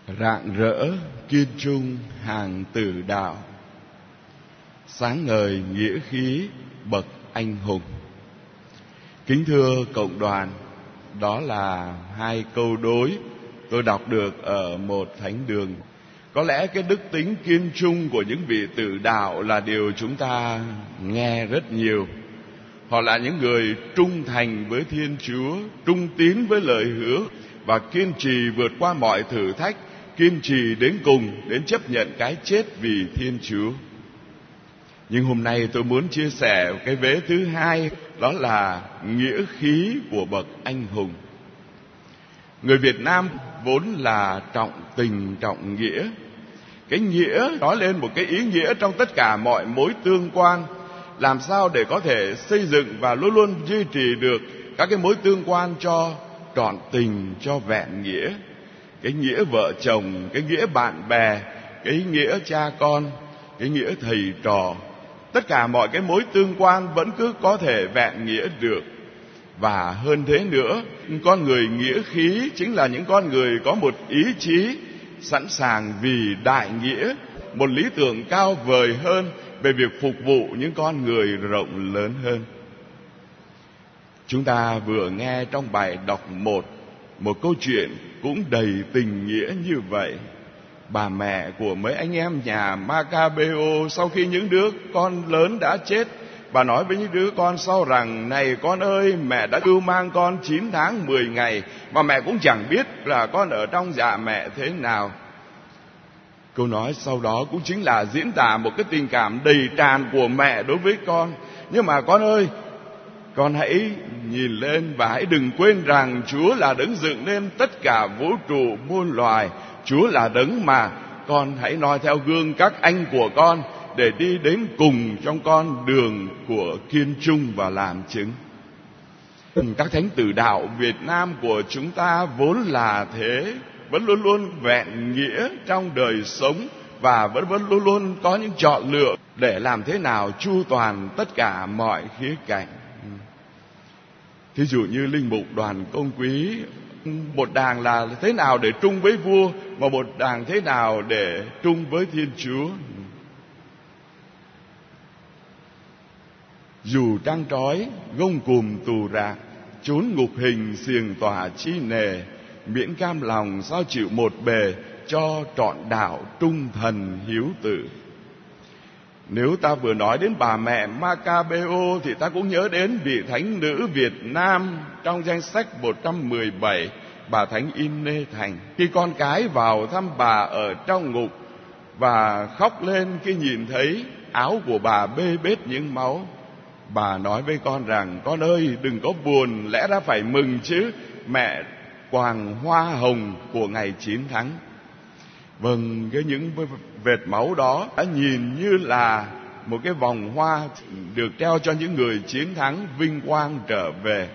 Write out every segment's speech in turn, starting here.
Rạng rỡ kiên trung hàng tử đạo, sáng ngời nghĩa khí bậc anh hùng. Kính thưa cộng đoàn, đó là hai câu đối tôi đọc được ở một thánh đường. Có lẽ cái đức tính kiên trung của những vị tử đạo là điều chúng ta nghe rất nhiều. Họ là những người trung thành với Thiên Chúa, trung tín với lời hứa và kiên trì vượt qua mọi thử thách, kiên trì đến cùng, đến chấp nhận cái chết vì Thiên Chúa. Nhưng hôm nay tôi muốn chia sẻ cái vế thứ hai, đó là nghĩa khí của bậc anh hùng. Người Việt Nam vốn là trọng tình trọng nghĩa. Cái nghĩa nói lên một cái ý nghĩa trong tất cả mọi mối tương quan. Làm sao để có thể xây dựng và luôn luôn duy trì được các cái mối tương quan cho trọn tình, cho vẹn nghĩa. Cái nghĩa vợ chồng, cái nghĩa bạn bè, cái nghĩa cha con, cái nghĩa thầy trò. Tất cả mọi cái mối tương quan vẫn cứ có thể vẹn nghĩa được. Và hơn thế nữa, con người nghĩa khí chính là những con người có một ý chí sẵn sàng vì đại nghĩa, một lý tưởng cao vời hơn về việc phục vụ những con người rộng lớn hơn. Chúng ta vừa nghe trong bài đọc một câu chuyện cũng đầy tình nghĩa như vậy. Bà mẹ của mấy anh em nhà Macabeo sau khi những đứa con lớn đã chết, bà nói với những đứa con sau rằng: này con ơi, mẹ đã cưu mang con 9 tháng 10 ngày mà mẹ cũng chẳng biết là con ở trong dạ mẹ thế nào. Câu nói sau đó cũng chính là diễn tả một cái tình cảm đầy tràn của mẹ đối với con. Nhưng mà con ơi, con hãy nhìn lên và hãy đừng quên rằng Chúa là đấng dựng nên tất cả vũ trụ muôn loài. Chúa là đấng mà con hãy noi theo gương các anh của con để đi đến cùng trong con đường của kiên trung và làm chứng. Các thánh tử đạo Việt Nam của chúng ta vốn là thế, vẫn luôn luôn vẹn nghĩa trong đời sống và vẫn luôn luôn có những chọn lựa để làm thế nào chu toàn tất cả mọi khía cạnh. Thí dụ như linh mục Đoàn Công Quý, một đảng là thế nào để trung với vua, mà một đảng thế nào để trung với Thiên Chúa. Dù trăng trói gông cùm tù rạc, chốn ngục hình xiềng tỏa chi nề, miễn cam lòng sao chịu một bề, cho trọn đạo trung thần hiếu tử. Nếu ta vừa nói đến bà mẹ Macabeo thì ta cũng nhớ đến vị thánh nữ Việt Nam trong danh sách 117, bà thánh Inê Thành. Khi con cái vào thăm bà ở trong ngục và khóc lên khi nhìn thấy áo của bà bê bết những máu, bà nói với con rằng: con ơi, đừng có buồn, lẽ ra phải mừng chứ, mẹ quàng hoa hồng của ngày 9 tháng. Vâng, những vệt máu đó đã nhìn như là một cái vòng hoa được treo cho những người chiến thắng vinh quang trở về.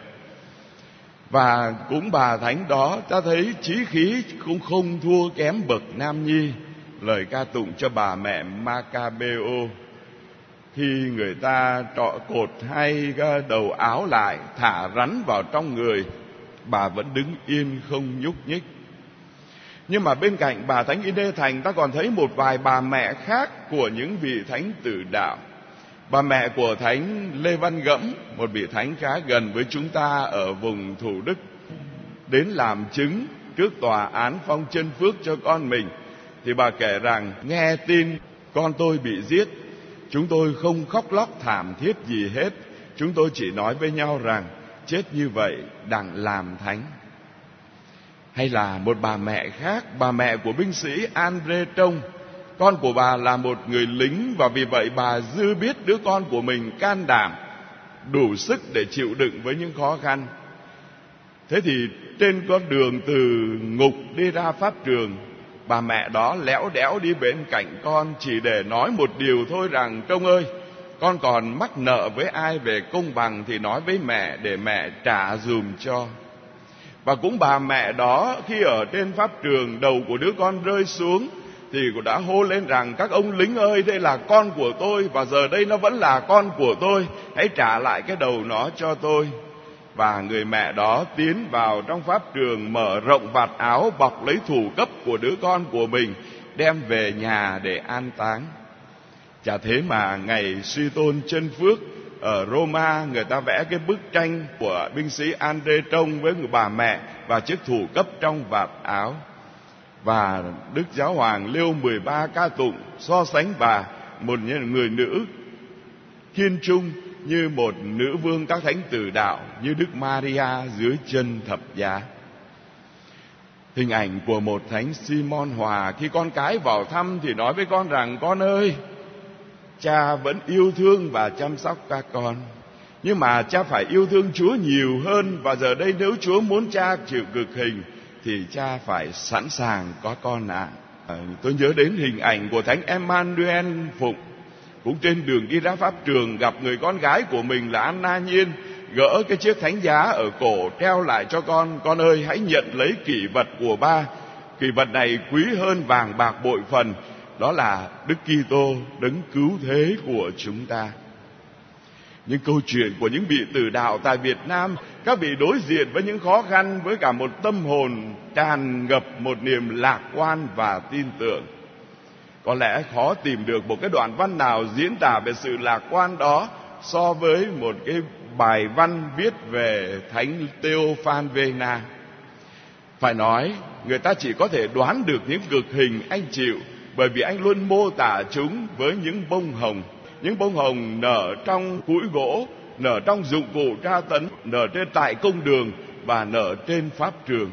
Và cũng bà thánh đó ta thấy chí khí cũng không thua kém bậc nam nhi. Lời ca tụng cho bà mẹ Macabeo, khi người ta cột hai đầu áo lại, thả rắn vào trong người, bà vẫn đứng yên không nhúc nhích. Nhưng mà bên cạnh bà thánh Inê Thành, ta còn thấy một vài bà mẹ khác của những vị thánh tử đạo. Bà mẹ của thánh Lê Văn Gẫm, một vị thánh khá gần với chúng ta ở vùng Thủ Đức, đến làm chứng trước tòa án phong chân phước cho con mình, thì bà kể rằng: nghe tin con tôi bị giết, chúng tôi không khóc lóc thảm thiết gì hết, chúng tôi chỉ nói với nhau rằng chết như vậy đặng làm thánh. Hay là một bà mẹ khác, bà mẹ của binh sĩ André Trông, con của bà là một người lính, và vì vậy bà dư biết đứa con của mình can đảm, đủ sức để chịu đựng với những khó khăn. Thế thì trên con đường từ ngục đi ra pháp trường, bà mẹ đó lẽo đẽo đi bên cạnh con, chỉ để nói một điều thôi rằng: Trông ơi, con còn mắc nợ với ai về công bằng thì nói với mẹ để mẹ trả dùm cho. Và cũng bà mẹ đó, khi ở trên pháp trường, đầu của đứa con rơi xuống thì cũng đã hô lên rằng: các ông lính ơi, đây là con của tôi, và giờ đây nó vẫn là con của tôi, hãy trả lại cái đầu nó cho tôi. và người mẹ đó tiến vào trong pháp trường, mở rộng vạt áo, bọc lấy thủ cấp của đứa con của mình, đem về nhà để an táng. Chả thế mà ngày suy tôn chân phước ở Roma, người ta vẽ cái bức tranh của binh sĩ Andre trông với người bà mẹ và chiếc thủ cấp trong vạt áo. Và Đức Giáo Hoàng Leo 13 ca tụng so sánh bà, một người nữ kiên trung, như một nữ vương các thánh tử đạo, như Đức Maria dưới chân thập giá. Hình ảnh của một thánh Simon Hòa, khi con cái vào thăm thì nói với con rằng: con ơi, cha vẫn yêu thương và chăm sóc các con, nhưng mà cha phải yêu thương Chúa nhiều hơn, và giờ đây nếu Chúa muốn cha chịu cực hình thì cha phải sẵn sàng có con ạ. Tôi nhớ đến hình ảnh của thánh Emmanuel Phụng, cũng trên đường đi ra pháp trường gặp người con gái của mình là Anna Nhiên, gỡ cái chiếc thánh giá ở cổ treo lại cho con ơi, hãy nhận lấy kỷ vật của ba. Kỷ vật này quý hơn vàng bạc bội phần, đó là Đức Kitô, đấng cứu thế của chúng ta. Những câu chuyện của những vị tử đạo tại Việt Nam, các vị đối diện với những khó khăn với cả một tâm hồn tràn ngập một niềm lạc quan và tin tưởng. Có lẽ khó tìm được một cái đoạn văn nào diễn tả về sự lạc quan đó so với một cái bài văn viết về Thánh Theophan-Vena. Phải nói, người ta chỉ có thể đoán được những cực hình anh chịu, bởi vì anh luôn mô tả chúng với những bông hồng. Những bông hồng nở trong củi gỗ, nở trong dụng cụ tra tấn, nở trên tại công đường và nở trên pháp trường.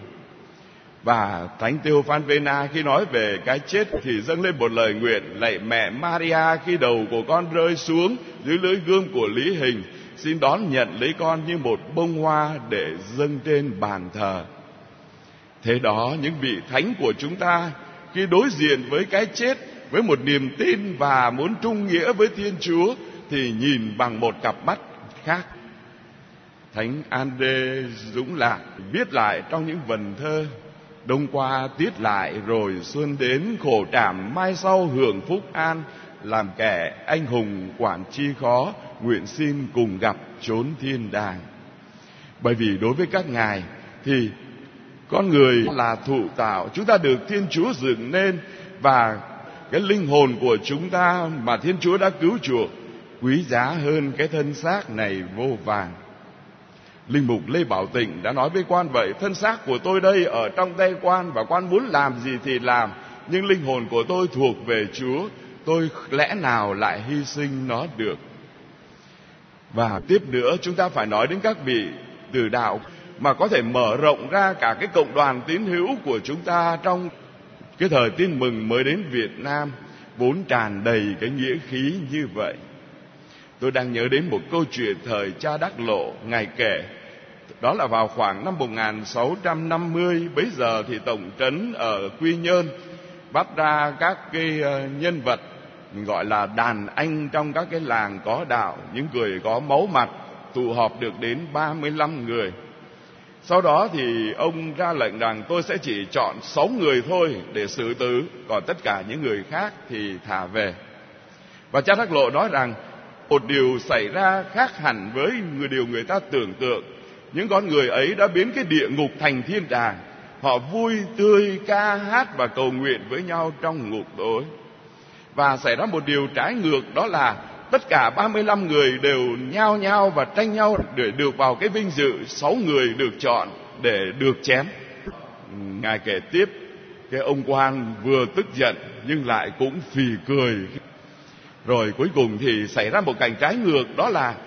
Và Thánh Theophan-Vena khi nói về cái chết thì dâng lên một lời nguyện: lạy mẹ Maria, khi đầu của con rơi xuống dưới lưỡi gươm của Lý Hình, xin đón nhận lấy con như một bông hoa để dâng trên bàn thờ. Thế đó, những vị thánh của chúng ta khi đối diện với cái chết với một niềm tin và muốn trung nghĩa với Thiên Chúa thì nhìn bằng một cặp mắt khác. Thánh Andre Dũng Lạc viết lại trong những vần thơ: đông qua tiết lại rồi xuân đến, khổ trảm mai sau hưởng phúc an, làm kẻ anh hùng quản chi khó, nguyện xin cùng gặp chốn thiên đàng. Bởi vì đối với các ngài thì con người là thụ tạo, chúng ta được Thiên Chúa dựng nên, và cái linh hồn của chúng ta mà Thiên Chúa đã cứu chuộc quý giá hơn cái thân xác này vô vàn. Linh mục Lê Bảo Tịnh đã nói với quan vậy: thân xác của tôi đây ở trong tay quan, và quan muốn làm gì thì làm, nhưng linh hồn của tôi thuộc về Chúa, tôi lẽ nào lại hy sinh nó được. Và tiếp nữa, chúng ta phải nói đến các vị tử đạo mà có thể mở rộng ra cả cái cộng đoàn tín hữu của chúng ta trong cái thời tin mừng mới đến Việt Nam, vốn tràn đầy cái nghĩa khí như vậy. Tôi đang nhớ đến một câu chuyện thời cha Đắc Lộ ngài kể. Đó là vào khoảng năm 1650, bấy giờ thì tổng trấn ở Quy Nhơn bắt ra các cái nhân vật gọi là đàn anh trong các cái làng có đạo, những người có máu mặt, tụ họp được đến 35 người. Sau đó thì ông ra lệnh rằng tôi sẽ chỉ chọn 6 người thôi để xử tử, còn tất cả những người khác thì thả về. Và cha Đắc Lộ nói rằng một điều xảy ra khác hẳn với điều người ta tưởng tượng. Những con người ấy đã biến cái địa ngục thành thiên đàng. Họ vui tươi ca hát và cầu nguyện với nhau trong ngục tối. Và xảy ra một điều trái ngược, đó là tất cả 35 người đều nhao nhao và tranh nhau để được vào cái vinh dự 6 người được chọn để được chém. Ngài kể tiếp, cái ông quan vừa tức giận nhưng lại cũng phì cười. Rồi cuối cùng thì xảy ra một cảnh trái ngược, đó là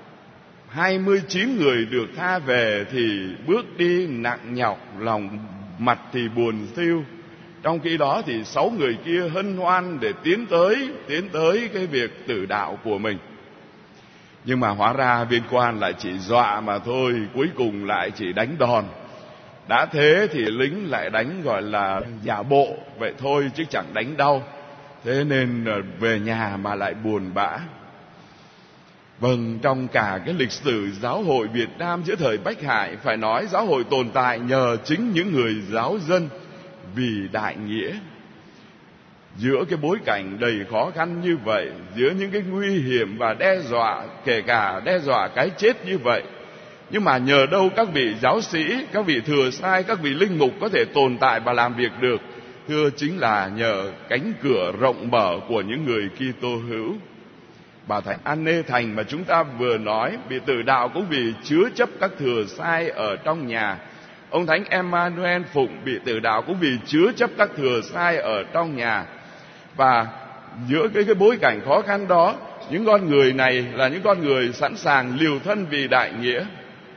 29 người được tha về thì bước đi nặng nhọc, lòng mặt thì buồn thiu. Trong khi đó thì 6 người kia hân hoan để tiến tới cái việc tử đạo của mình. Nhưng mà hóa ra viên quan lại chỉ dọa mà thôi, cuối cùng lại chỉ đánh đòn. Đã thế thì lính lại đánh gọi là giả bộ vậy thôi chứ chẳng đánh đau. Thế nên về nhà mà lại buồn bã. Vâng, trong cả cái lịch sử giáo hội Việt Nam giữa thời Bách Hải, phải nói giáo hội tồn tại nhờ chính những người giáo dân vì đại nghĩa. Giữa cái bối cảnh đầy khó khăn như vậy, giữa những cái nguy hiểm và đe dọa, kể cả đe dọa cái chết như vậy, Nhưng mà nhờ đâu các vị giáo sĩ, các vị thừa sai, các vị linh mục có thể tồn tại và làm việc được? Thưa, chính là nhờ cánh cửa rộng mở của những người Kitô hữu. Bà Thánh An-nê Thành mà chúng ta vừa nói, vị Tử Đạo cũng vì chứa chấp các thừa sai ở trong nhà. Ông Thánh Emmanuel Phụng, vị Tử Đạo cũng vì chứa chấp các thừa sai ở trong nhà. Và giữa cái bối cảnh khó khăn đó, những con người này là những con người sẵn sàng liều thân vì đại nghĩa.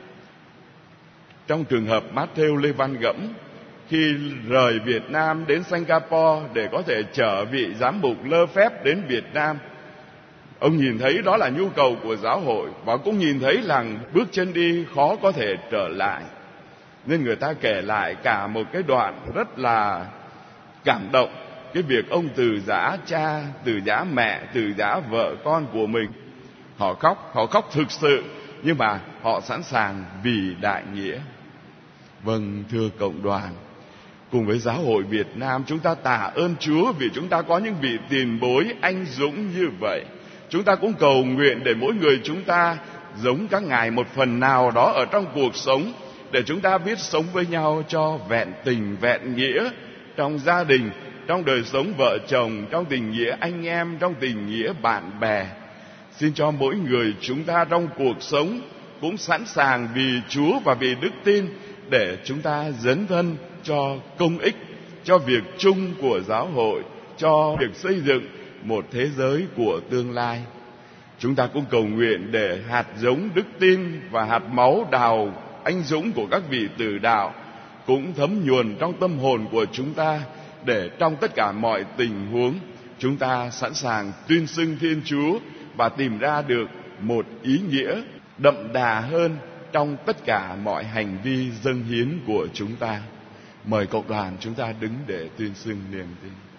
Trong trường hợp Matthew Lê Văn Gẫm, khi rời Việt Nam đến Singapore để có thể chở vị giám mục Lơ Phép đến Việt Nam, ông nhìn thấy đó là nhu cầu của giáo hội, và cũng nhìn thấy rằng bước chân đi khó có thể trở lại. Nên người ta kể lại cả một cái đoạn rất là cảm động, cái việc ông từ giã cha, từ giã mẹ, từ giã vợ con của mình. Họ khóc thực sự, nhưng mà họ sẵn sàng vì đại nghĩa. Vâng, thưa cộng đoàn, cùng với giáo hội Việt Nam, chúng ta tạ ơn Chúa vì chúng ta có những vị tiền bối anh dũng như vậy. Chúng ta cũng cầu nguyện để mỗi người chúng ta giống các ngài một phần nào đó ở trong cuộc sống, để chúng ta biết sống với nhau cho vẹn tình vẹn nghĩa, trong gia đình, trong đời sống vợ chồng, trong tình nghĩa anh em, trong tình nghĩa bạn bè. Xin cho mỗi người chúng ta trong cuộc sống cũng sẵn sàng vì Chúa và vì đức tin, để chúng ta dấn thân cho công ích, cho việc chung của giáo hội, cho việc xây dựng một thế giới của tương lai. Chúng ta cũng cầu nguyện để hạt giống đức tin và hạt máu đào anh dũng của các vị Tử Đạo cũng thấm nhuần trong tâm hồn của chúng ta, để trong tất cả mọi tình huống chúng ta sẵn sàng tuyên xưng Thiên Chúa và tìm ra được một ý nghĩa đậm đà hơn trong tất cả mọi hành vi dâng hiến của chúng ta. Mời cộng đoàn chúng ta đứng để tuyên xưng niềm tin.